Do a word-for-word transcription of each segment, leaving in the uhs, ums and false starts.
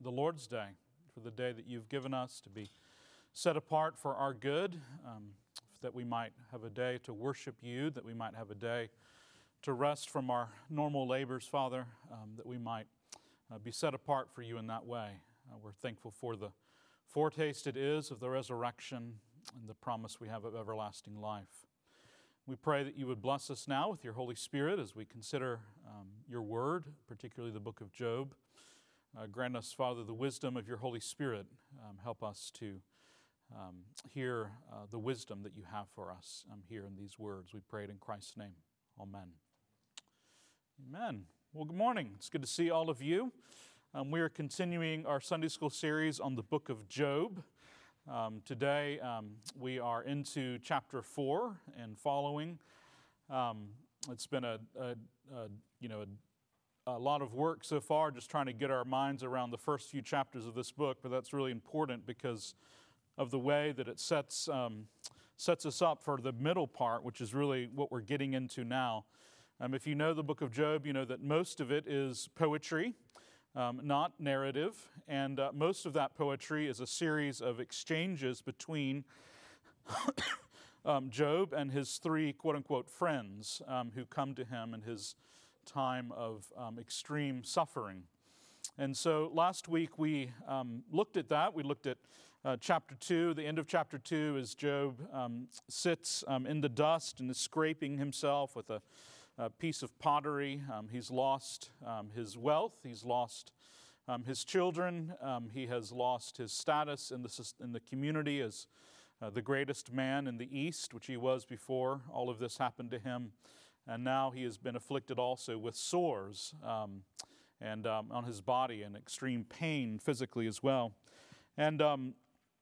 the Lord's Day, for the day that you've given us to be set apart for our good, um, that we might have a day to worship you, that we might have a day to rest from our normal labors, Father, um, that we might uh, be set apart for you in that way. Uh, we're thankful for the foretaste it is of the resurrection and the promise we have of everlasting life. We pray that you would bless us now with your Holy Spirit as we consider um, your word, particularly the book of Job. Uh, grant us, Father, the wisdom of your Holy Spirit. Um, help us to um, hear uh, the wisdom that you have for us um, here in these words. We pray it in Christ's name. Amen. Amen. Well, good morning. It's good to see all of you. Um, we are continuing our Sunday school series on the book of Job. Um, today, um, we are into chapter four and following. Um, it's been a, a, a you know a, a lot of work so far, just trying to get our minds around the first few chapters of this book. But that's really important because of the way that it sets um, sets us up for the middle part, which is really what we're getting into now. Um, if you know the book of Job, you know that most of it is poetry. Um, not narrative, and uh, most of that poetry is a series of exchanges between um, Job and his three quote-unquote friends um, who come to him in his time of um, extreme suffering. And so last week we um, looked at that. We looked at uh, chapter two, the end of chapter two, as Job um, sits um, in the dust and is scraping himself with a A piece of pottery. Um, he's lost um, his wealth. He's lost um, his children. Um, he has lost his status in the in the community as uh, the greatest man in the East, which he was before all of this happened to him. And now he has been afflicted also with sores um, and um, on his body and extreme pain physically as well. And um,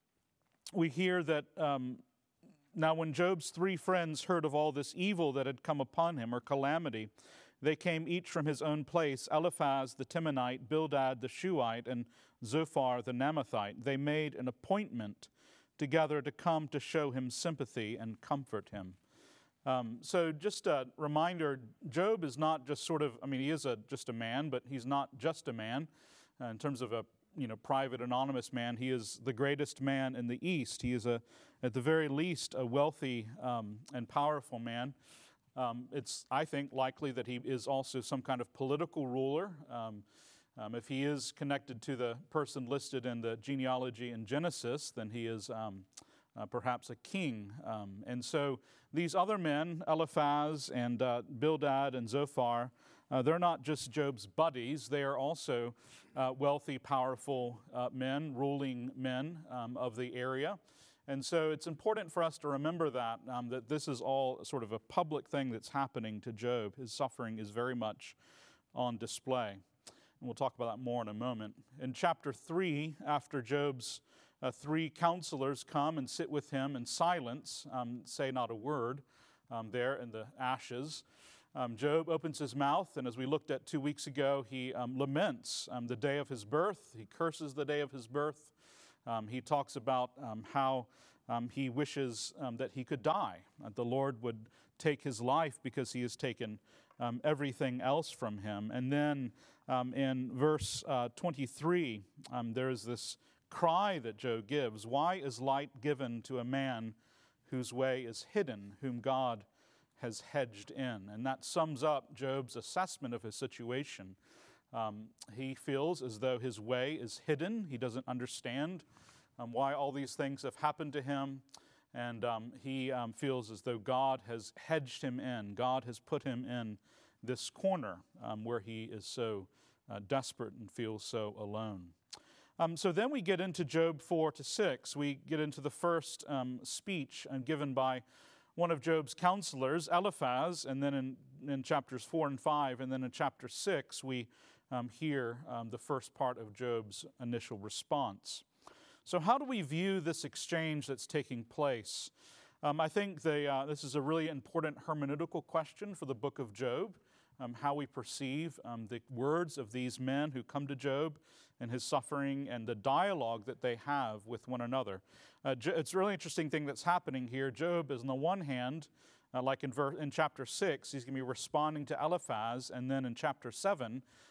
we hear that um, Now, when Job's three friends heard of all this evil that had come upon him, or calamity, they came each from his own place, Eliphaz the Temanite, Bildad the Shuhite, and Zophar the Naamathite. They made an appointment together to come to show him sympathy and comfort him. Um, so just a reminder, Job is not just sort of, I mean, he is a, just a man, but he's not just a man uh, in terms of a you know, private, anonymous man. He is the greatest man in the East. He is, a, at the very least, a wealthy um, and powerful man. Um, it's, I think, likely that he is also some kind of political ruler. Um, um, if he is connected to the person listed in the genealogy in Genesis, then he is um, uh, perhaps a king. Um, and so these other men, Eliphaz and uh, Bildad and Zophar, Uh, they're not just Job's buddies. They are also uh, wealthy, powerful uh, men, ruling men um, of the area. And so it's important for us to remember that, um, that this is all sort of a public thing that's happening to Job. His suffering is very much on display. And we'll talk about that more in a moment. In chapter three, after Job's uh, three counselors come and sit with him in silence, um, say not a word, um, there in the ashes, Um, Job opens his mouth, and as we looked at two weeks ago, he um, laments um, the day of his birth. He curses the day of his birth. Um, he talks about um, how um, he wishes um, that he could die, that the Lord would take his life because he has taken um, everything else from him. And then um, in verse uh, twenty-three, um, there is this cry that Job gives. Why is light given to a man whose way is hidden, whom God has hedged in? And that sums up Job's assessment of his situation. Um, he feels as though his way is hidden. He doesn't understand um, why all these things have happened to him. And um, he um, feels as though God has hedged him in. God has put him in this corner um, where he is so uh, desperate and feels so alone. Um, so then we get into Job four to six. We get into the first um, speech um, given by one of Job's counselors, Eliphaz, and then in, in chapters four and five, and then in chapter six, we um, hear um, the first part of Job's initial response. So how do we view this exchange that's taking place? Um, I think the, uh, this is a really important hermeneutical question for the book of Job, um, how we perceive um, the words of these men who come to Job and his suffering and the dialogue that they have with one another. Uh, it's a really interesting thing that's happening here. Job is on the one hand, uh, like in, ver- in chapter six, he's going to be responding to Eliphaz, and then in chapter seven,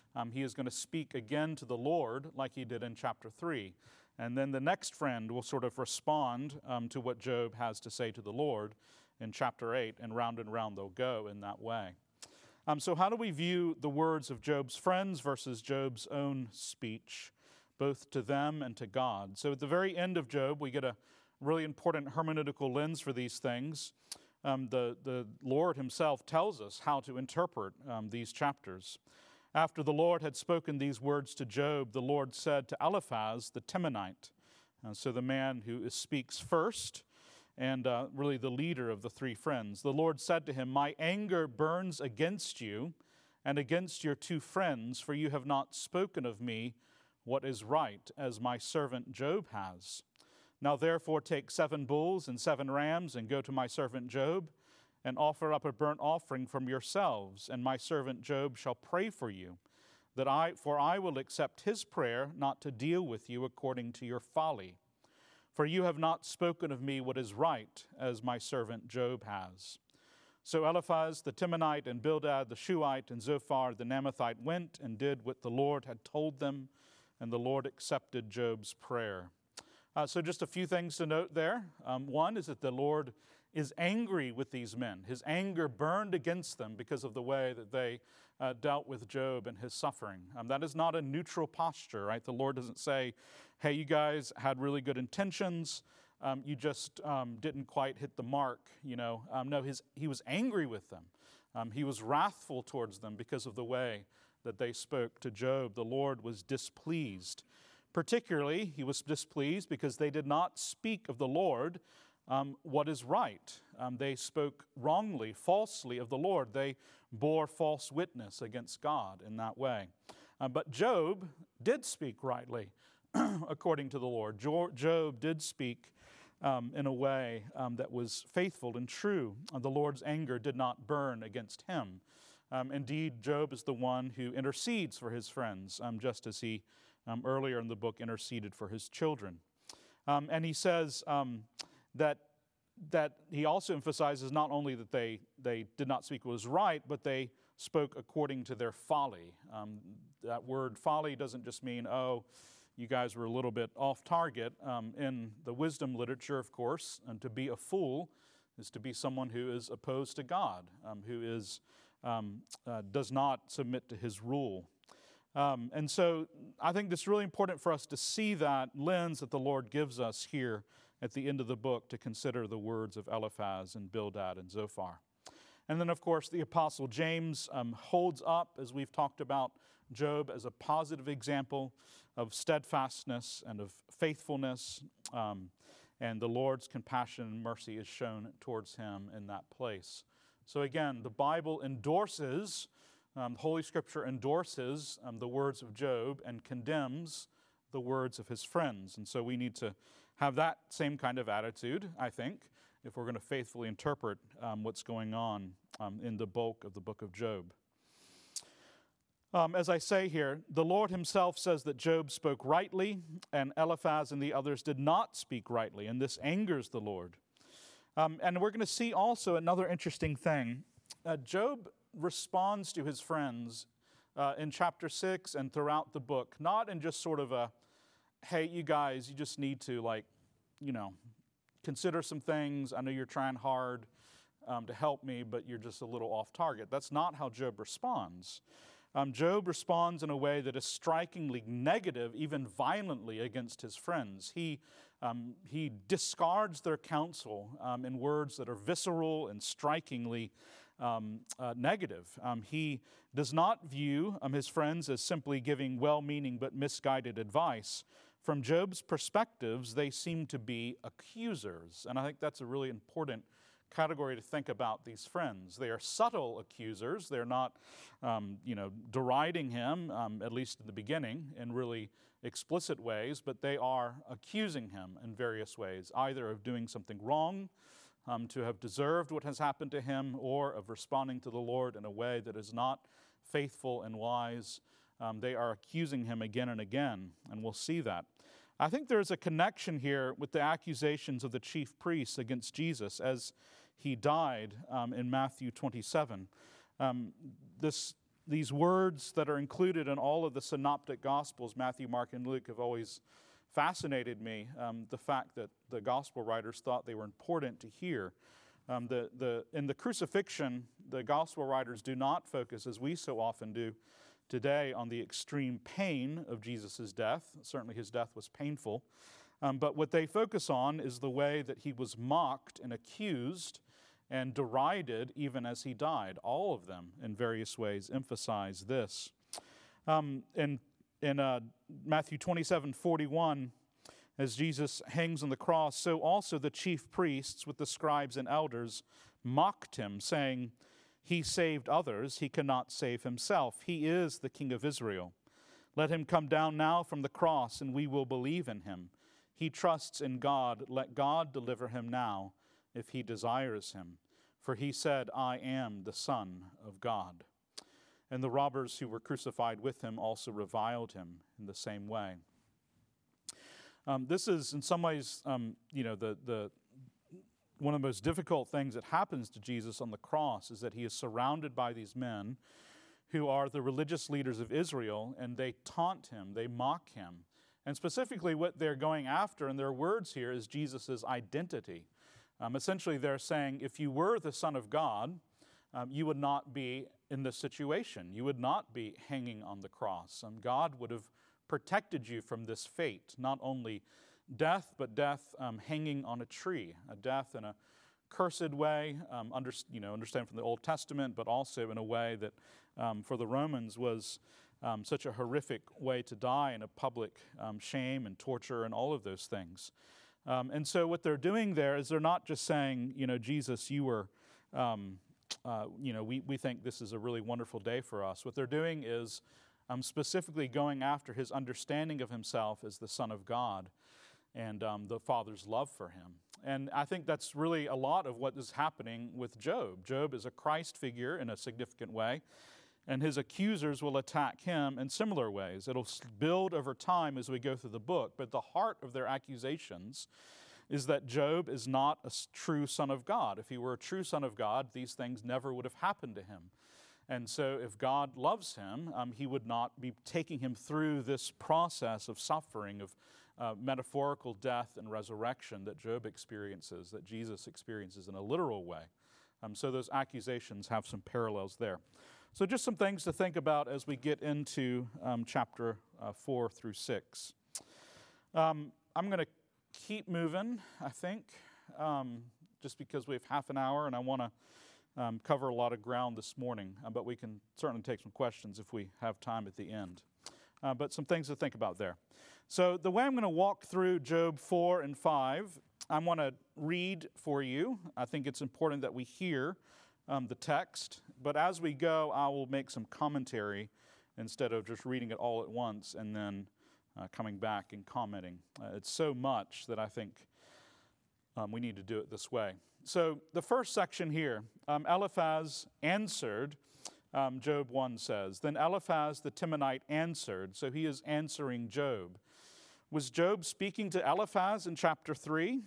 um, he is going to speak again to the Lord like he did in chapter three. And then the next friend will sort of respond um, to what Job has to say to the Lord in chapter eight, and round and round they'll go in that way. Um, so how do we view the words of Job's friends versus Job's own speech, both to them and to God? So at the very end of Job, we get a really important hermeneutical lens for these things. Um, the, the Lord himself tells us how to interpret um, these chapters. After the Lord had spoken these words to Job, the Lord said to Eliphaz the Temanite, uh, so the man who speaks first, and uh, really the leader of the three friends. The Lord said to him, "My anger burns against you and against your two friends, for you have not spoken of me what is right, as my servant Job has. Now therefore take seven bulls and seven rams, and go to my servant Job, and offer up a burnt offering from yourselves, and my servant Job shall pray for you, that I, for I will accept his prayer, not to deal with you according to your folly. For you have not spoken of me what is right, as my servant Job has." So Eliphaz the Temanite and Bildad the Shuhite and Zophar the Naamathite went and did what the Lord had told them, and the Lord accepted Job's prayer. Uh, so just a few things to note there. Um, one is that the Lord is angry with these men. His anger burned against them because of the way that they uh, dealt with Job and his suffering. Um, that is not a neutral posture, right? The Lord doesn't say, hey, you guys had really good intentions. Um, you just um, didn't quite hit the mark, you know. Um, no, his, he was angry with them. Um, he was wrathful towards them because of the way that they spoke to Job. The Lord was displeased. Particularly, he was displeased because they did not speak of the Lord um, what is right. Um, they spoke wrongly, falsely of the Lord. They bore false witness against God in that way. Uh, but Job did speak rightly according to the Lord. Jo- Job did speak um, in a way um, that was faithful and true. Uh, the Lord's anger did not burn against him. Um, indeed, Job is the one who intercedes for his friends, um, just as he Um, earlier in the book, interceded for his children. Um, and he says um, that that he also emphasizes not only that they, they did not speak what was right, but they spoke according to their folly. Um, that word folly doesn't just mean, oh, you guys were a little bit off target. Um, in the wisdom literature, of course, and to be a fool is to be someone who is opposed to God, um, who is um, uh, does not submit to his rule. Um, and so I think it's really important for us to see that lens that the Lord gives us here at the end of the book to consider the words of Eliphaz and Bildad and Zophar. And then, of course, the Apostle James um, holds up, as we've talked about, Job as a positive example of steadfastness and of faithfulness, um, and the Lord's compassion and mercy is shown towards him in that place. So again, the Bible endorses Um, Holy Scripture endorses um, the words of Job and condemns the words of his friends. And so we need to have that same kind of attitude, I think, if we're going to faithfully interpret um, what's going on um, in the bulk of the book of Job. Um, as I say here, the Lord himself says that Job spoke rightly, and Eliphaz and the others did not speak rightly, and this angers the Lord. Um, and we're going to see also another interesting thing. Uh, Job responds to his friends uh, in chapter six and throughout the book, not in just sort of a, hey, you guys, you just need to, like, you know, consider some things. I know you're trying hard um, to help me, but you're just a little off target. That's not how Job responds. Um, Job responds in a way that is strikingly negative, even violently, against his friends. He um, he discards their counsel um, in words that are visceral and strikingly Um, uh, negative. Um, he does not view um, his friends as simply giving well-meaning but misguided advice. From Job's perspectives, they seem to be accusers. And I think that's a really important category to think about these friends. They are subtle accusers. They're not, um, you know, deriding him, um, at least in the beginning, in really explicit ways, but they are accusing him in various ways, either of doing something wrong, Um, to have deserved what has happened to him, or of responding to the Lord in a way that is not faithful and wise. Um, they are accusing him again and again, and we'll see that. I think there's a connection here with the accusations of the chief priests against Jesus as he died um, in Matthew twenty-seven. Um, this these words that are included in all of the synoptic Gospels, Matthew, Mark, and Luke, have always fascinated me. Um, the fact that the Gospel writers thought they were important to hear. Um, the, the, in the crucifixion, the Gospel writers do not focus, as we so often do today, on the extreme pain of Jesus' death. Certainly his death was painful. Um, but what they focus on is the way that he was mocked and accused and derided even as he died. All of them, in various ways, emphasize this. Um, in in uh, Matthew twenty-seven forty-one, as Jesus hangs on the cross, so also the chief priests with the scribes and elders mocked him, saying, "He saved others, he cannot save himself. He is the King of Israel. Let him come down now from the cross, and we will believe in him. He trusts in God. Let God deliver him now, if he desires him. For he said, I am the Son of God." And the robbers who were crucified with him also reviled him in the same way. Um, this is, in some ways, um, you know, the the one of the most difficult things that happens to Jesus on the cross is that he is surrounded by these men who are the religious leaders of Israel, and they taunt him, they mock him. And specifically what they're going after in their words here is Jesus' identity. Um, essentially, they're saying, if you were the Son of God, um, you would not be in this situation. You would not be hanging on the cross. Um, God would have protected you from this fate, not only death, but death um, hanging on a tree, a death in a cursed way, um, under, you know, understand from the Old Testament, but also in a way that um, for the Romans was um, such a horrific way to die, in a public um, shame and torture and all of those things. Um, and so what they're doing there is they're not just saying, you know, Jesus, you were, um, uh, you know, we, we think this is a really wonderful day for us. What they're doing is um, specifically going after his understanding of himself as the Son of God and um, the Father's love for him. And I think that's really a lot of what is happening with Job. Job is a Christ figure in a significant way, and his accusers will attack him in similar ways. It'll build over time as we go through the book, but the heart of their accusations is that Job is not a true son of God. If he were a true son of God, these things never would have happened to him. And so if God loves him, um, he would not be taking him through this process of suffering, of uh, metaphorical death and resurrection that Job experiences, that Jesus experiences in a literal way. Um, so those accusations have some parallels there. So just some things to think about as we get into um, chapter uh, four through six. Um, I'm going to keep moving, I think, um, just because we have half an hour and I want to um, cover a lot of ground this morning, uh, but we can certainly take some questions if we have time at the end. Uh, but some things to think about there. So the way I'm going to walk through Job four and five, I want to read for you. I think it's important that we hear um, the text, but as we go, I will make some commentary instead of just reading it all at once and then uh, coming back and commenting. Uh, it's so much that I think um, we need to do it this way. So the first section here, um, Eliphaz answered, um, Job one says, then Eliphaz the Temanite answered, so he is answering Job. Was Job speaking to Eliphaz in chapter three?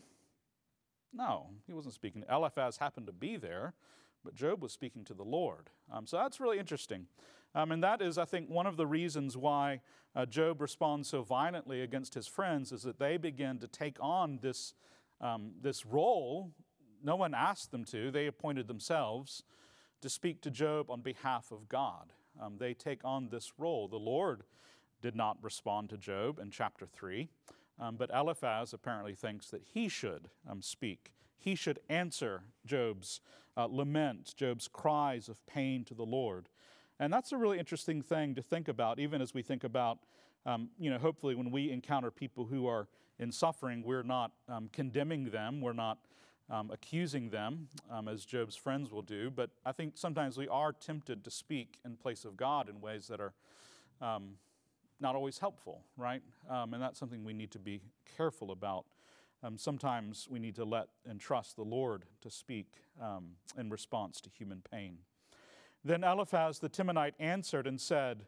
No, he wasn't speaking. Eliphaz happened to be there, but Job was speaking to the Lord. Um, so that's really interesting. Um, and that is, I think, one of the reasons why uh, Job responds so violently against his friends is that they begin to take on this, um, this role. No one asked them to. They appointed themselves to speak to Job on behalf of God. Um, they take on this role. The Lord did not respond to Job in chapter three, um, but Eliphaz apparently thinks that he should um, speak. He should answer Job's uh, lament, Job's cries of pain to the Lord. And that's a really interesting thing to think about, even as we think about, um, you know, hopefully when we encounter people who are in suffering, we're not um, condemning them, we're not um, accusing them, um, as Job's friends will do, but I think sometimes we are tempted to speak in place of God in ways that are um, not always helpful, right? Um, and that's something we need to be careful about. Um, sometimes we need to let and trust the Lord to speak um, in response to human pain. Then Eliphaz the Temanite answered and said,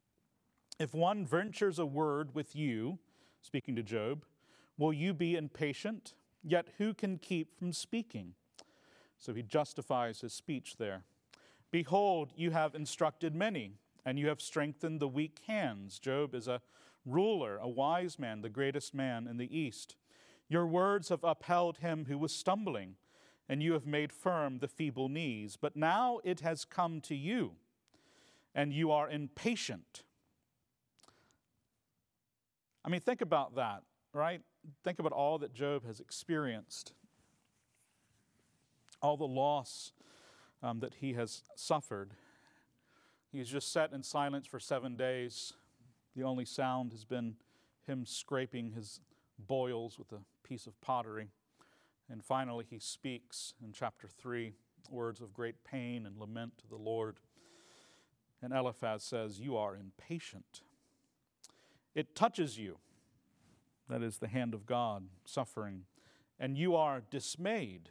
if one ventures a word with you, speaking to Job, will you be impatient? Yet who can keep from speaking? So he justifies his speech there. Behold, you have instructed many. and you have strengthened the weak hands. Job is a ruler, a wise man, the greatest man in the East. Your words have upheld him who was stumbling, and you have made firm the feeble knees. But now it has come to you, and you are impatient. I mean, think about that, right? Think about all that Job has experienced, all the loss um, that he has suffered. He's just sat in silence for seven days. The only sound has been him scraping his boils with a piece of pottery. And finally he speaks in chapter three, words of great pain and lament to the Lord. And Eliphaz says, you are impatient. It touches you, that is the hand of God, suffering, and you are dismayed.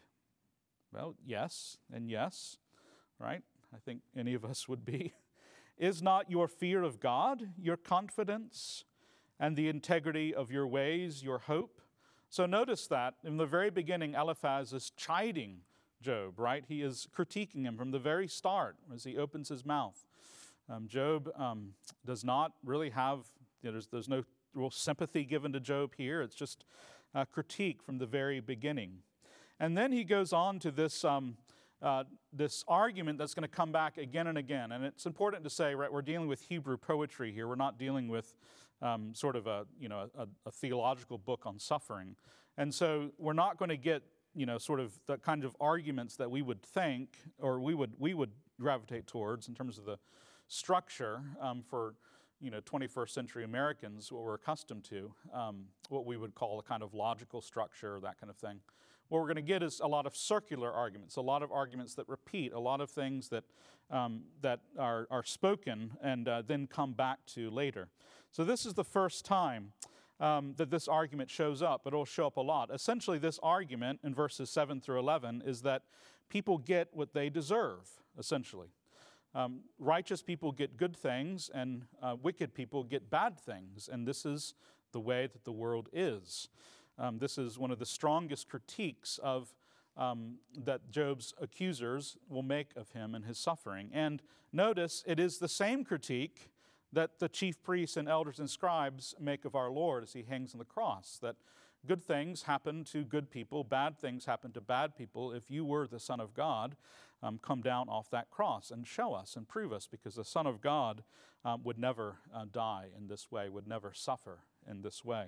Well, yes and yes, right? I think any of us would be. Is not your fear of God, your confidence, and the integrity of your ways, your hope? So notice that in the very beginning, Eliphaz is chiding Job, right? He is critiquing him from the very start as he opens his mouth. Um, Job um, does not really have, you know, there's, there's no real sympathy given to Job here. It's just a critique from the very beginning. And then he goes on to this um, uh, this argument that's going to come back again and again. And it's important to say, right, we're dealing with Hebrew poetry here. We're not dealing with um, sort of a, you know, a, a theological book on suffering. And so we're not going to get, you know, sort of the kind of arguments that we would think or we would we would gravitate towards in terms of the structure um, for, you know, twenty-first century Americans, what we're accustomed to, um, what we would call a kind of logical structure, that kind of thing. What we're going to get is a lot of circular arguments, a lot of arguments that repeat, a lot of things that um, that are, are spoken and uh, then come back to later. So this is the first time um, that this argument shows up, but it'll show up a lot. Essentially, this argument in verses seven through eleven is that people get what they deserve, essentially. Um, righteous people get good things, and uh, wicked people get bad things, and this is the way that the world is. Um, this is one of the strongest critiques of um, that Job's accusers will make of him and his suffering. And notice, it is the same critique that the chief priests and elders and scribes make of our Lord as he hangs on the cross, that good things happen to good people, bad things happen to bad people. If you were the Son of God, um, come down off that cross and show us and prove us, because the Son of God um, would never uh, die in this way, would never suffer in this way.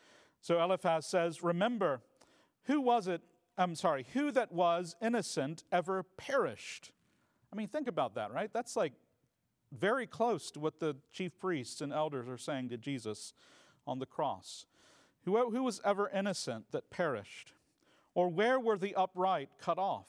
So Eliphaz says, remember, who was it, I'm sorry, who that was innocent ever perished? I mean, think about that, right? That's like very close to what the chief priests and elders are saying to Jesus on the cross. Who, who was ever innocent that perished? Or where were the upright cut off?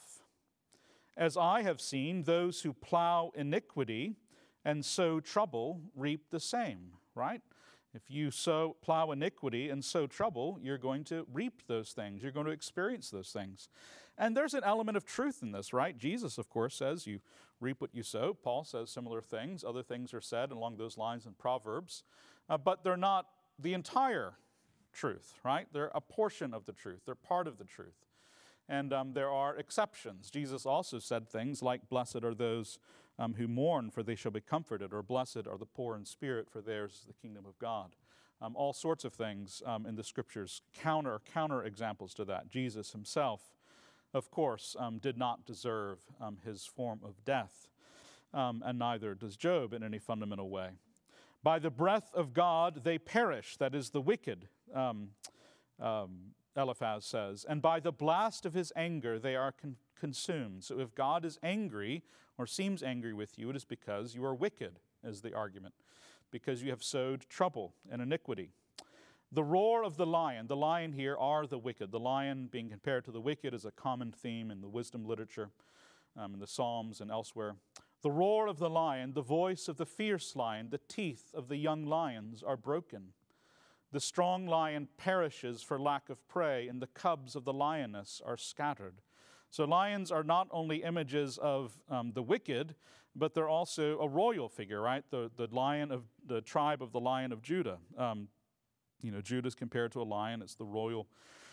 As I have seen, those who plow iniquity and sow trouble reap the same, right? If you sow, plow iniquity and sow trouble, you're going to reap those things. You're going to experience those things. And there's an element of truth in this, right? Jesus, of course, says you reap what you sow. Paul says similar things. Other things are said along those lines in Proverbs. Uh, but they're not the entire truth, right? They're a portion of the truth. They're part of the truth. And um, there are exceptions. Jesus also said things like, blessed are those um, who mourn, for they shall be comforted, or blessed are the poor in spirit, for theirs is the kingdom of God. Um, all sorts of things um, in the scriptures, counter, counter examples to that. Jesus himself, of course, um, did not deserve um, his form of death, um, and neither does Job in any fundamental way. By the breath of God they perish, that is the wicked, um, um, Eliphaz says, and by the blast of his anger they are con- consumed. So if God is angry or seems angry with you, it is because you are wicked, is the argument, because you have sowed trouble and iniquity. The roar of the lion, the lion here are the wicked. The lion being compared to the wicked is a common theme in the wisdom literature, um, in the Psalms and elsewhere. The roar of the lion, the voice of the fierce lion, the teeth of the young lions are broken. The strong lion perishes for lack of prey, and the cubs of the lioness are scattered. So lions are not only images of um, the wicked, but they're also a royal figure, right? The the lion of the tribe of the Lion of Judah. Um, you know, Judah is compared to a lion. It's the royal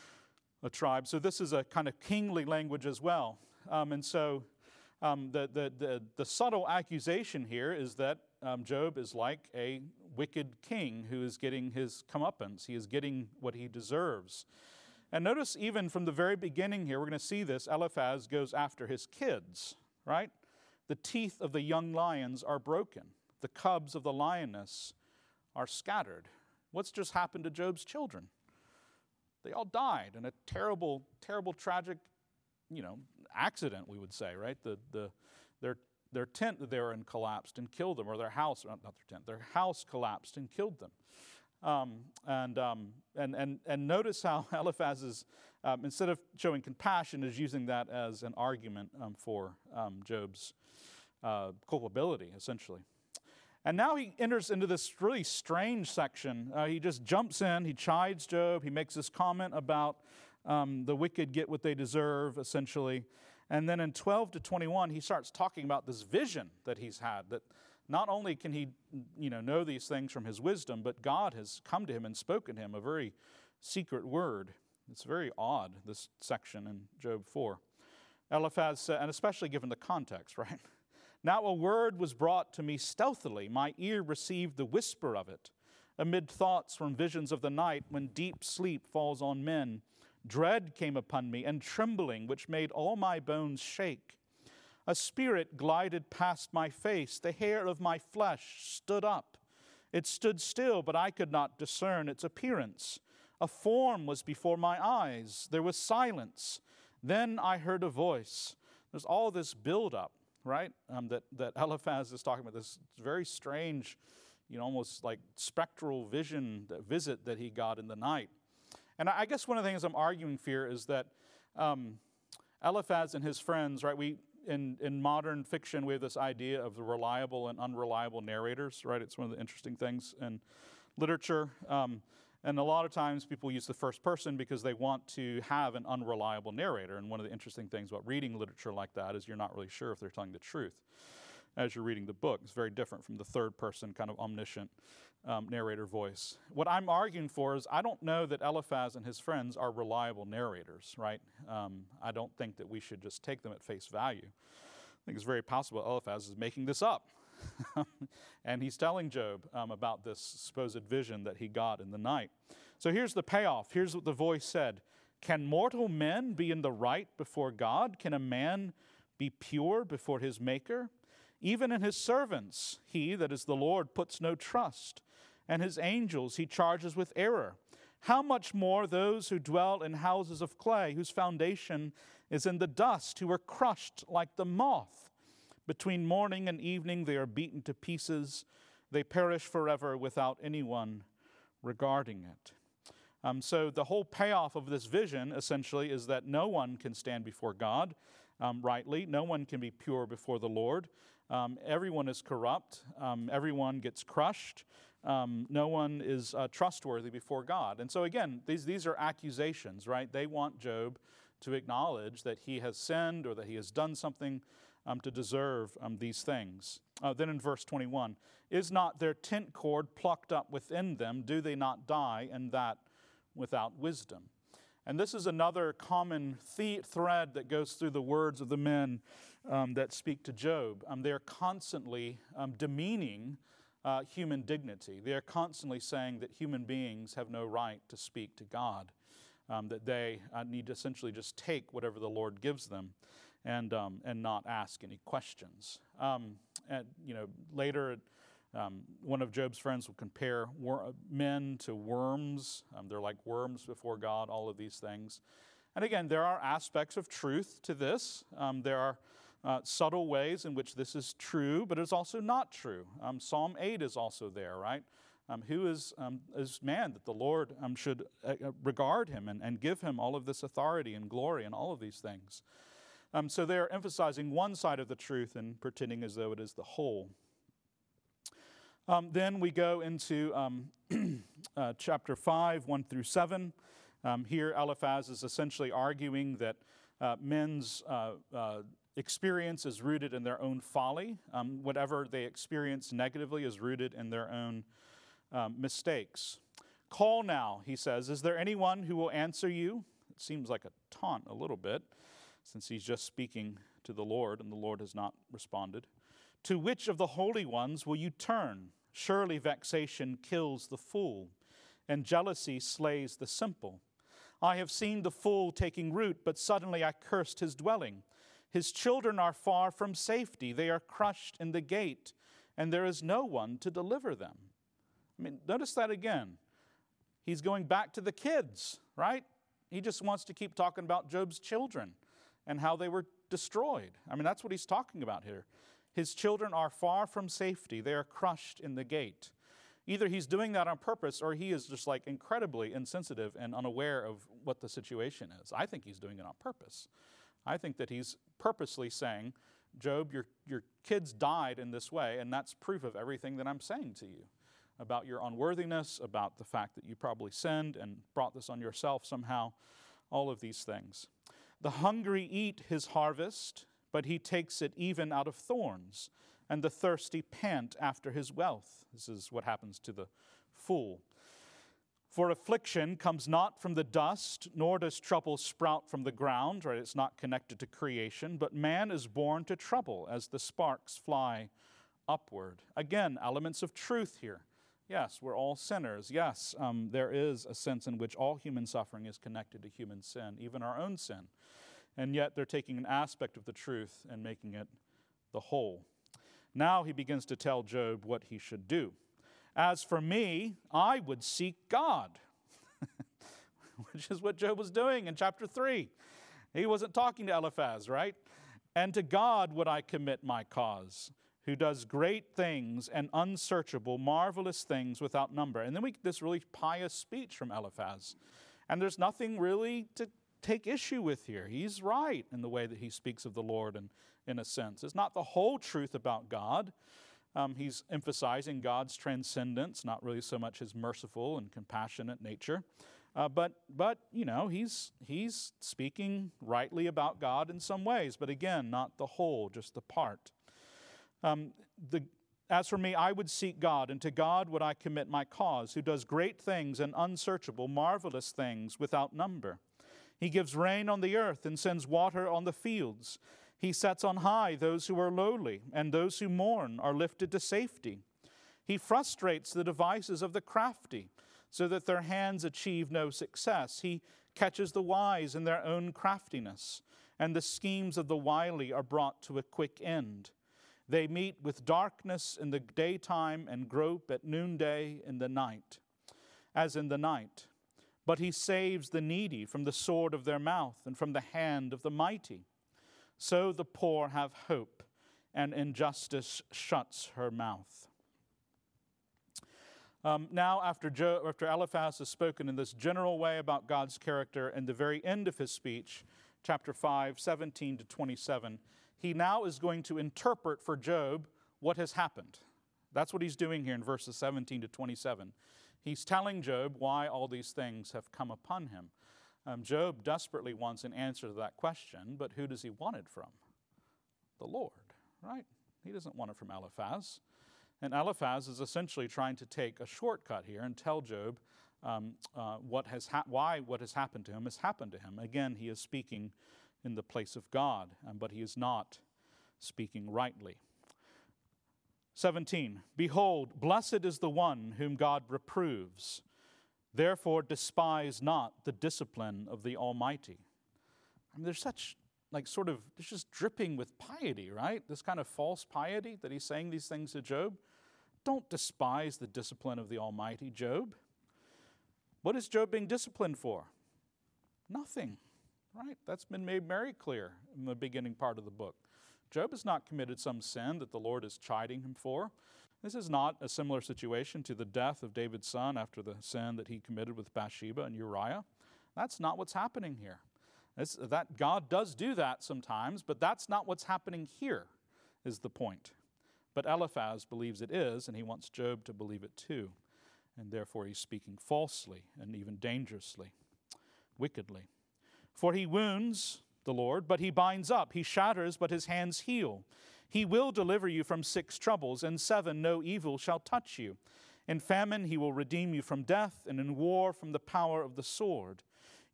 a tribe. So this is a kind of kingly language as well. Um, and so um, the, the the the subtle accusation here is that um, Job is like a wicked king who is getting his comeuppance. He is getting what he deserves. And notice even from the very beginning here, we're going to see this, Eliphaz goes after his kids, right? The teeth of the young lions are broken. The cubs of the lioness are scattered. What's just happened to Job's children? They all died in a terrible, terrible, tragic, you know, accident, we would say, right? The the their their tent that they were in collapsed and killed them, or their house, not their tent, their house collapsed and killed them. Um, and, um, and and and notice how Eliphaz is, um, instead of showing compassion, is using that as an argument um, for um, Job's uh, culpability, essentially. And now he enters into this really strange section. Uh, he just jumps in, he chides Job, he makes this comment about um, the wicked get what they deserve, essentially. And then in twelve to twenty-one, he starts talking about this vision that he's had, that not only can he, you know, know these things from his wisdom, but God has come to him and spoken to him a very secret word. It's very odd, this section in Job four. Eliphaz said, and especially given the context, right? Now a word was brought to me stealthily. My ear received the whisper of it. Amid thoughts from visions of the night, when deep sleep falls on men, dread came upon me, and trembling, which made all my bones shake. A spirit glided past my face. The hair of my flesh stood up. It stood still, but I could not discern its appearance. A form was before my eyes. There was silence. Then I heard a voice. There's all this buildup, right, um, that, that Eliphaz is talking about, this very strange, you know, almost like spectral vision, that visit that he got in the night. And I guess one of the things I'm arguing for is that um, Eliphaz and his friends, right, we, In, in modern fiction, we have this idea of the reliable and unreliable narrators, right? It's one of the interesting things in literature. Um, and a lot of times people use the first person because they want to have an unreliable narrator. And one of the interesting things about reading literature like that is you're not really sure if they're telling the truth as you're reading the book. It's very different from the third person kind of omniscient um, narrator voice. What I'm arguing for is I don't know that Eliphaz and his friends are reliable narrators, right? Um, I don't think that we should just take them at face value. I think it's very possible Eliphaz is making this up. And he's telling Job um, about this supposed vision that he got in the night. So here's the payoff. Here's what the voice said. Can mortal men be in the right before God? Can a man be pure before his maker? Even in his servants, he, that is the Lord, puts no trust, and his angels he charges with error. How much more those who dwell in houses of clay, whose foundation is in the dust, who are crushed like the moth. Between morning and evening they are beaten to pieces. They perish forever without anyone regarding it. Um, so the whole payoff of this vision, essentially, is that no one can stand before God um, rightly. No one can be pure before the Lord. Um, everyone is corrupt. Um, everyone gets crushed. Um, no one is uh, trustworthy before God. And so again, these, these are accusations, right? They want Job to acknowledge that he has sinned or that he has done something um, to deserve um, these things. Uh, then in verse twenty-one, is not their tent cord plucked up within them? Do they not die, and that without wisdom? And this is another common the- thread that goes through the words of the men um, that speak to Job. Um, they're constantly um, demeaning uh, human dignity. They're constantly saying that human beings have no right to speak to God, um, that they uh, need to essentially just take whatever the Lord gives them and um, and not ask any questions. Um, and you know, later, Um, one of Job's friends will compare wor- men to worms. Um, they're like worms before God, all of these things. And again, there are aspects of truth to this. Um, there are uh, subtle ways in which this is true, but it's also not true. Um, Psalm eight is also there, right? Um, who is, um, is man that the Lord um, should uh, regard him and, and give him all of this authority and glory and all of these things. Um, so they're emphasizing one side of the truth and pretending as though it is the whole. Um, then we go into um, uh, chapter five, one through seven. Um, here Eliphaz is essentially arguing that uh, men's uh, uh, experience is rooted in their own folly. Um, whatever they experience negatively is rooted in their own um, mistakes. Call now, he says, is there anyone who will answer you? It seems like a taunt a little bit, since he's just speaking to the Lord and the Lord has not responded To which of the holy ones will you turn? Surely vexation kills the fool, and jealousy slays the simple. I have seen the fool taking root, but suddenly I cursed his dwelling. His children are far from safety. They are crushed in the gate, and there is no one to deliver them. I mean, notice that again. He's going back to the kids, right? He just wants to keep talking about Job's children and how they were destroyed. I mean, that's what he's talking about here. His children are far from safety. They are crushed in the gate. Either he's doing that on purpose or he is just like incredibly insensitive and unaware of what the situation is. I think he's doing it on purpose. I think that he's purposely saying, Job, your, your kids died in this way, and that's proof of everything that I'm saying to you about your unworthiness, about the fact that you probably sinned and brought this on yourself somehow, all of these things. The hungry eat his harvest, but he takes it even out of thorns, and the thirsty pant after his wealth. This is what happens to the fool. For affliction comes not from the dust, nor does trouble sprout from the ground, right? It's not connected to creation, but man is born to trouble as the sparks fly upward. Again, elements of truth here. Yes, we're all sinners. Yes, um, there is a sense in which all human suffering is connected to human sin, even our own sin. And yet they're taking an aspect of the truth and making it the whole. Now he begins to tell Job what he should do. As for me, I would seek God, which is what Job was doing in chapter three. He wasn't talking to Eliphaz, right? And to God would I commit my cause, who does great things and unsearchable, marvelous things without number. And then we get this really pious speech from Eliphaz. And there's nothing really to take issue with here. He's right in the way that he speaks of the Lord, and in a sense. It's not the whole truth about God. Um, he's emphasizing God's transcendence, not really so much his merciful and compassionate nature. Uh, but, but you know, he's, he's speaking rightly about God in some ways. But again, not the whole, just the part. Um, the, as for me, I would seek God, and to God would I commit my cause, who does great things and unsearchable, marvelous things without number. He gives rain on the earth and sends water on the fields. He sets on high those who are lowly, and those who mourn are lifted to safety. He frustrates the devices of the crafty, so that their hands achieve no success. He catches the wise in their own craftiness, and the schemes of the wily are brought to a quick end. They meet with darkness in the daytime and grope at noonday in the night, as in the night. But he saves the needy from the sword of their mouth and from the hand of the mighty. So the poor have hope, and injustice shuts her mouth. Um, now, after, Job, after Eliphaz has spoken in this general way about God's character, in the very end of his speech, chapter five, seventeen to twenty-seven, he now is going to interpret for Job what has happened. That's what he's doing here in verses seventeen to twenty-seven. He's telling Job why all these things have come upon him. Um, Job desperately wants an answer to that question, but who does he want it from? The Lord, right? He doesn't want it from Eliphaz. And Eliphaz is essentially trying to take a shortcut here and tell Job um, uh, what has ha- why what has happened to him has happened to him. Again, he is speaking in the place of God, um, but he is not speaking rightly. seventeen, behold, blessed is the one whom God reproves. Therefore despise not the discipline of the Almighty. I mean, there's such, like, sort of, it's just dripping with piety, right? This kind of false piety that he's saying these things to Job. Don't despise the discipline of the Almighty, Job. What is Job being disciplined for? Nothing, right? That's been made very clear in the beginning part of the book. Job has not committed some sin that the Lord is chiding him for. This is not a similar situation to the death of David's son after the sin that he committed with Bathsheba and Uriah. That's not what's happening here. It's, that God does do that sometimes, but that's not what's happening here, is the point. But Eliphaz believes it is, and he wants Job to believe it too. And therefore he's speaking falsely and even dangerously, wickedly. For he wounds the Lord, but he binds up. He shatters, but his hands heal. He will deliver you from six troubles, and seven no evil shall touch you. In famine he will redeem you from death, and in war from the power of the sword.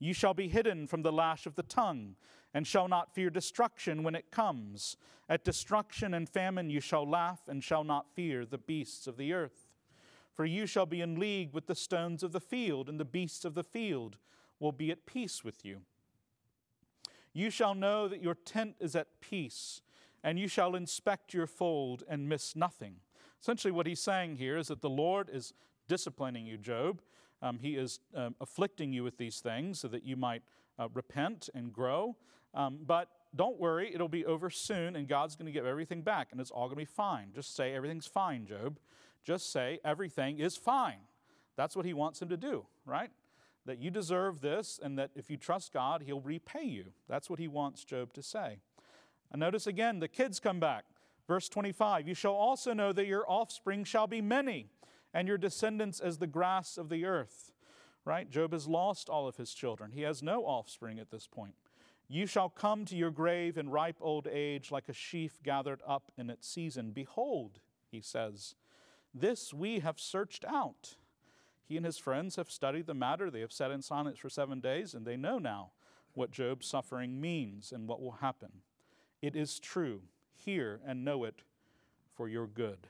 You shall be hidden from the lash of the tongue, and shall not fear destruction when it comes. At destruction and famine you shall laugh, and shall not fear the beasts of the earth. For you shall be in league with the stones of the field, and the beasts of the field will be at peace with you. You shall know that your tent is at peace, and you shall inspect your fold and miss nothing. Essentially what he's saying here is that the Lord is disciplining you, Job. Um, he is um, afflicting you with these things so that you might uh, repent and grow. Um, but don't worry, it'll be over soon, and God's going to give everything back, and it's all going to be fine. Just say, everything's fine, Job. Just say, everything is fine. That's what he wants him to do, right? That you deserve this, and that if you trust God, he'll repay you. That's what he wants Job to say. And notice again, the kids come back. Verse twenty-five, you shall also know that your offspring shall be many, and your descendants as the grass of the earth. Right? Job has lost all of his children. He has no offspring at this point. You shall come to your grave in ripe old age like a sheaf gathered up in its season. Behold, he says, this we have searched out. He and his friends have studied the matter. They have sat in silence for seven days, and they know now what Job's suffering means and what will happen. It is true. Hear and know it for your good.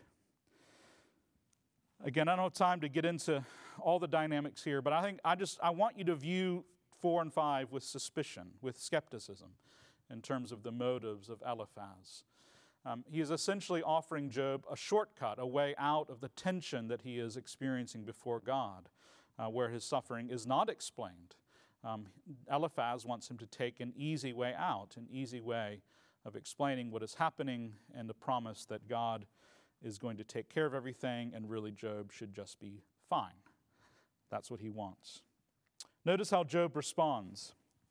Again, I don't have time to get into all the dynamics here, but I think I just I want you to view four and five with suspicion, with skepticism, in terms of the motives of Eliphaz. Um, he is essentially offering Job a shortcut, a way out of the tension that he is experiencing before God, uh, where his suffering is not explained. Um, Eliphaz wants him to take an easy way out, an easy way of explaining what is happening and the promise that God is going to take care of everything, and really Job should just be fine. That's what he wants. Notice how Job responds.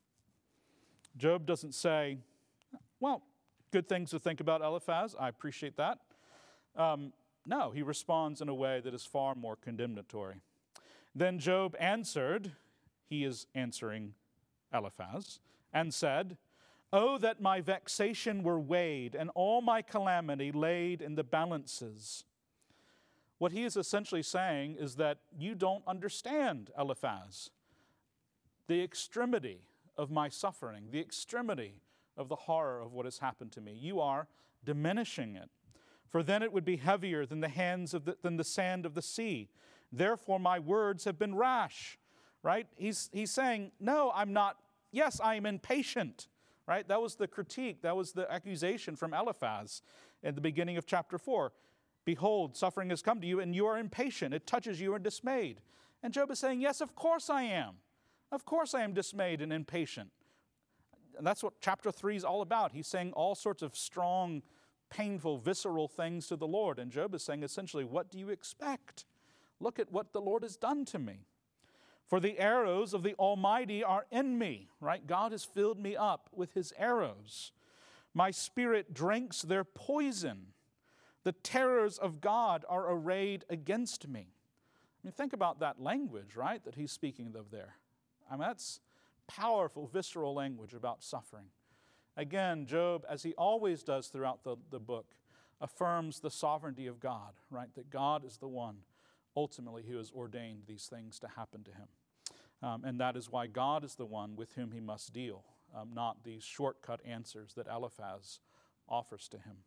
Job doesn't say, well, good things to think about Eliphaz. I appreciate that. Um, no, he responds in a way that is far more condemnatory. Then Job answered, he is answering Eliphaz, and said, oh, that my vexation were weighed and all my calamity laid in the balances. What he is essentially saying is that you don't understand, Eliphaz, the extremity of my suffering, the extremity of the horror of what has happened to me. You are diminishing it. For then it would be heavier than the hands of the, than the sand of the sea. Therefore my words have been rash. Right? He's, he's saying, no, I'm not. Yes, I am impatient. Right? That was the critique. That was the accusation from Eliphaz at the beginning of chapter four. Behold, suffering has come to you, and you are impatient. It touches you and dismayed. And Job is saying, yes, of course I am. Of course I am dismayed and impatient. And that's what chapter three is all about. He's saying all sorts of strong, painful, visceral things to the Lord. And Job is saying essentially, what do you expect? Look at what the Lord has done to me. For the arrows of the Almighty are in me, right? God has filled me up with his arrows. My spirit drinks their poison. The terrors of God are arrayed against me. I mean, think about that language, right, that he's speaking of there. I mean, that's powerful, visceral language about suffering. Again, Job, as he always does throughout the, the book, affirms the sovereignty of God, right? That God is the one ultimately who has ordained these things to happen to him. Um, and that is why God is the one with whom he must deal, um, not these shortcut answers that Eliphaz offers to him.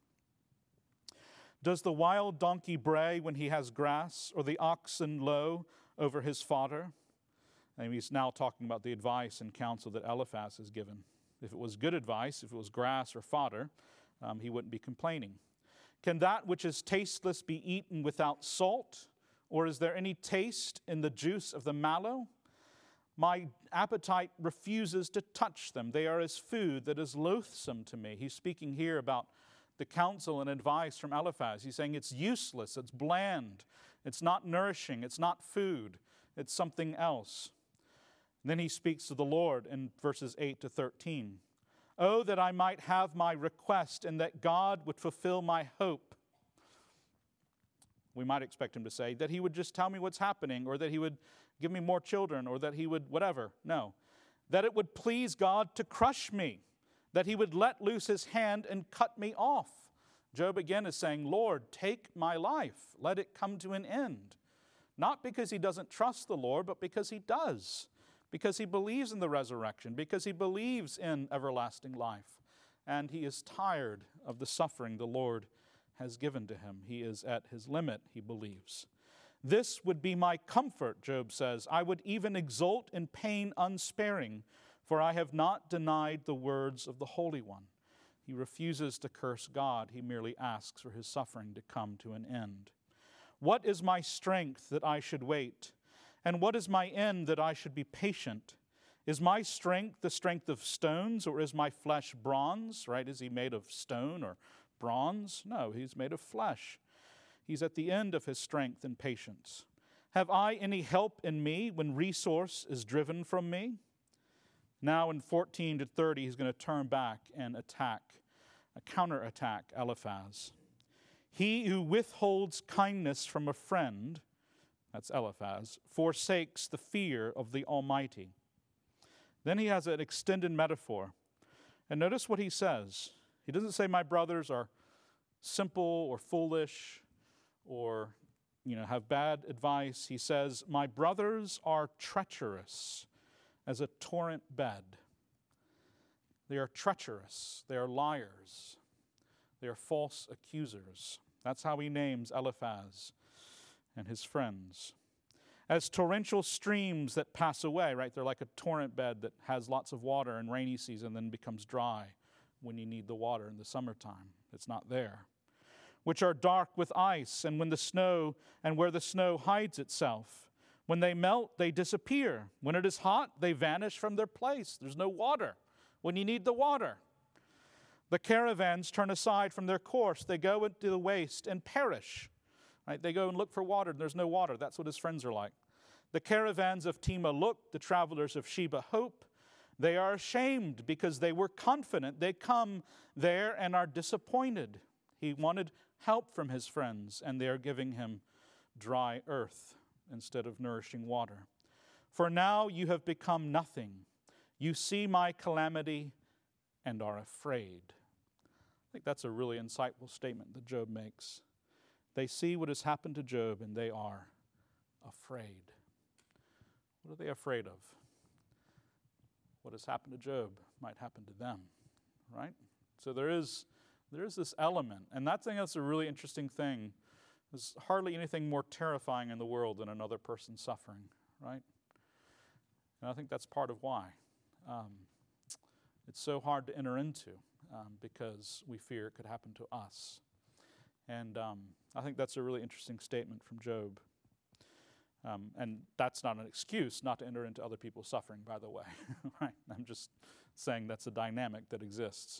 Does the wild donkey bray when he has grass, or the oxen low over his fodder? And he's now talking about the advice and counsel that Eliphaz has given. If it was good advice, if it was grass or fodder, um, he wouldn't be complaining. Can that which is tasteless be eaten without salt? Or is there any taste in the juice of the mallow? My appetite refuses to touch them. They are as food that is loathsome to me. He's speaking here about the counsel and advice from Eliphaz. He's saying it's useless, it's bland, it's not nourishing, it's not food, it's something else. And then he speaks to the Lord in verses eight to thirteen. Oh, that I might have my request, and that God would fulfill my hope. We might expect him to say that he would just tell me what's happening, or that he would give me more children, or that he would whatever. No. That it would please God to crush me, that he would let loose his hand and cut me off. Job again is saying, Lord, take my life. Let it come to an end. Not because he doesn't trust the Lord, but because he does. because he believes in the resurrection, because he believes in everlasting life, and he is tired of the suffering the Lord has given to him. He is at his limit, he believes. This would be my comfort, Job says. I would even exult in pain unsparing, for I have not denied the words of the Holy One. He refuses to curse God. He merely asks for his suffering to come to an end. What is my strength that I should wait? And what is my end that I should be patient? Is my strength the strength of stones, or is my flesh bronze? Right? Is he made of stone or bronze? No, he's made of flesh. He's at the end of his strength and patience. Have I any help in me when resource is driven from me? Now in fourteen to thirty, he's going to turn back and attack, a counterattack Eliphaz. He who withholds kindness from a friend, that's Eliphaz, forsakes the fear of the Almighty. Then he has an extended metaphor. And notice what he says. He doesn't say my brothers are simple or foolish or, you know, have bad advice. He says, my brothers are treacherous as a torrent bed. They are treacherous. They are liars. They are false accusers. That's how he names Eliphaz and his friends. As torrential streams that pass away, right? They're like a torrent bed that has lots of water in rainy season, then becomes dry when you need the water in the summertime. It's not there. Which are dark with ice, and when the snow, and where the snow hides itself. When they melt, they disappear. When it is hot, they vanish from their place. There's no water when you need the water. The caravans turn aside from their course. They go into the waste and perish. Right? They go and look for water, and there's no water. That's what his friends are like. The caravans of Tema look, the travelers of Sheba hope. They are ashamed because they were confident. They come there and are disappointed. He wanted help from his friends, and they are giving him dry earth instead of nourishing water. For now you have become nothing. You see my calamity and are afraid. I think that's a really insightful statement that Job makes. They see what has happened to Job, and they are afraid. What are they afraid of? What has happened to Job might happen to them, right? So there is there is this element, and that thing that's a really interesting thing. There's hardly anything more terrifying in the world than another person suffering, right? And I think that's part of why. Um, it's so hard to enter into um, because we fear it could happen to us. And um, I think that's a really interesting statement from Job. Um, and that's not an excuse not to enter into other people's suffering, by the way. Right? I'm just saying that's a dynamic that exists.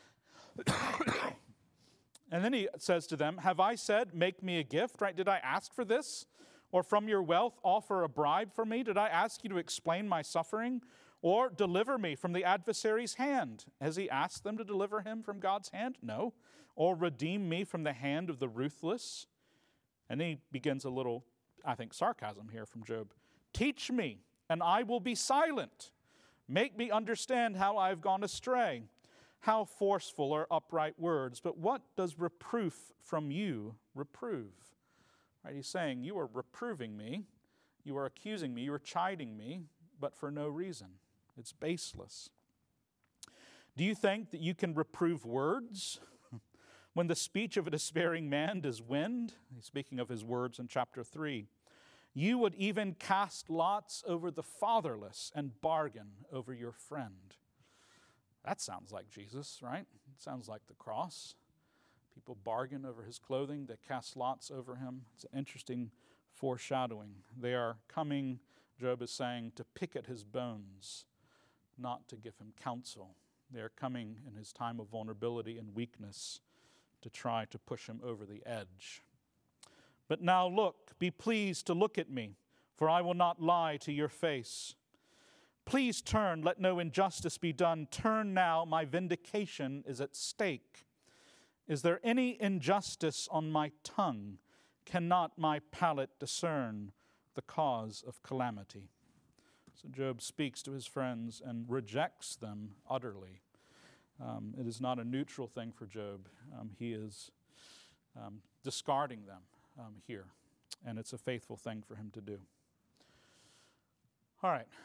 And then he says to them, have I said, make me a gift? Right? Did I ask for this? Or from your wealth offer a bribe for me? Did I ask you to explain my suffering? Or deliver me from the adversary's hand? Has he asked them to deliver him from God's hand? No. Or redeem me from the hand of the ruthless? And then he begins a little, I think, sarcasm here from Job. Teach me, and I will be silent. Make me understand how I have gone astray. How forceful are upright words, but what does reproof from you reprove? Right? He's saying, you are reproving me, you are accusing me, you are chiding me, but for no reason. It's baseless. Do you think that you can reprove words when the speech of a despairing man does wind? He's speaking of his words in chapter three. You would even cast lots over the fatherless and bargain over your friend. That sounds like Jesus, right? It sounds like the cross. People bargain over his clothing. They cast lots over him. It's an interesting foreshadowing. They are coming, Job is saying, to pick at his bones, not to give him counsel. They are coming in his time of vulnerability and weakness to try to push him over the edge. But now look, be pleased to look at me, for I will not lie to your face. Please turn, let no injustice be done. Turn now, my vindication is at stake. Is there any injustice on my tongue? Cannot my palate discern the cause of calamity? So Job speaks to his friends and rejects them utterly. Um, it is not a neutral thing for Job. Um, he is um, discarding them um, here, and it's a faithful thing for him to do. All right.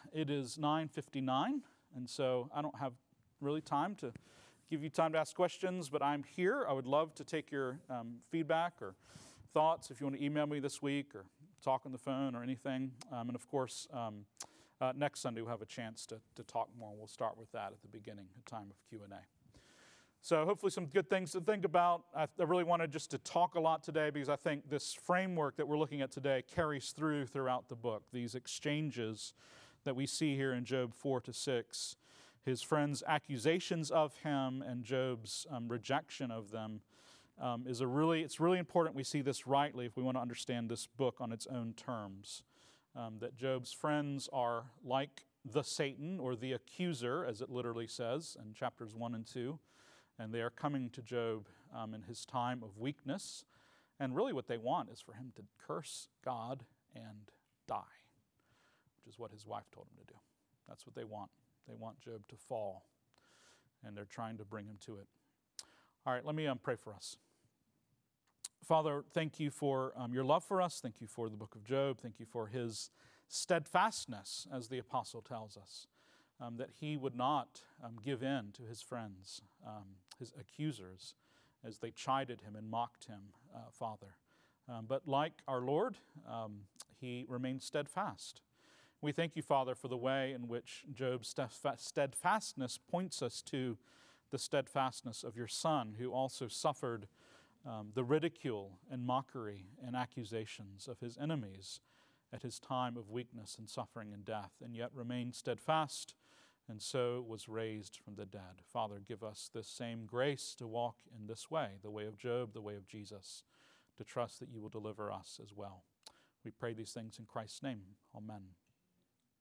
It is nine fifty-nine, and so I don't have really time to give you time to ask questions, but I'm here. I would love to take your um, feedback or thoughts if you want to email me this week or talk on the phone or anything. Um, and of course, um, uh, next Sunday we'll have a chance to, to talk more. We'll start with that at the beginning, a time of Q and A. So hopefully some good things to think about. I, I really wanted just to talk a lot today because I think this framework that we're looking at today carries through throughout the book. These exchanges that we see here in Job four to six, his friends' accusations of him and Job's um, rejection of them, um, is a really, it's really important we see this rightly if we want to understand this book on its own terms. Um, that Job's friends are like the Satan, or the accuser, as it literally says in chapters one and two. And they are coming to Job um, in his time of weakness. And really what they want is for him to curse God and die, which is what his wife told him to do. That's what they want. They want Job to fall, and they're trying to bring him to it. All right, let me um, pray for us. Father, thank you for um, your love for us. Thank you for the book of Job. Thank you for his steadfastness, as the apostle tells us. Um, that he would not um, give in to his friends, um, his accusers, as they chided him and mocked him, uh, Father. Um, but like our Lord, um, he remained steadfast. We thank you, Father, for the way in which Job's steadfastness points us to the steadfastness of your Son, who also suffered um, the ridicule and mockery and accusations of his enemies at his time of weakness and suffering and death, and yet remained steadfast, and so was raised from the dead. Father, give us this same grace to walk in this way, the way of Job, the way of Jesus, to trust that you will deliver us as well. We pray these things in Christ's name. Amen.